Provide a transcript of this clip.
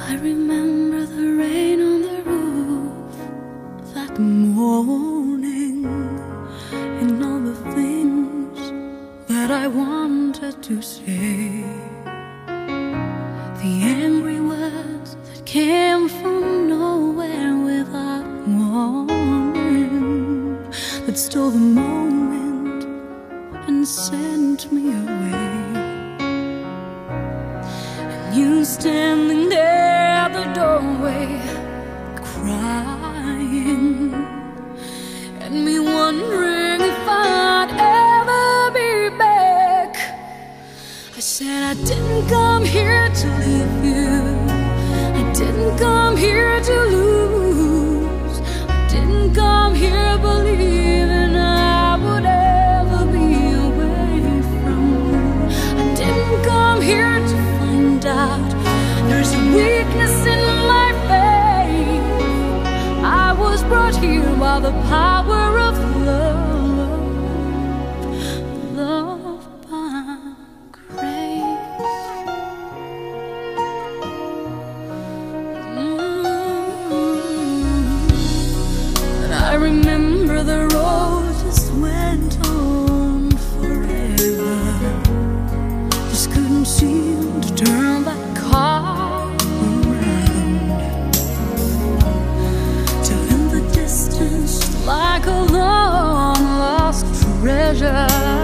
I remember the rain on the roof that morning, and all the things that I wanted to say, the angry words that came from nowhere without warning, that stole the moment and sent me away. And you standing there at the doorway crying, and me wondering if I'd ever be back. I said I didn't come here to leave you, I didn't come here to lose, I didn't come here believing I would ever be away from you. I didn't come here to find out there's a weakness in my faith. I was brought here by the power of love, love by grace. And I remember the road just went on forever, just couldn't seem to turn that car around, till in the distance, like a long lost treasure,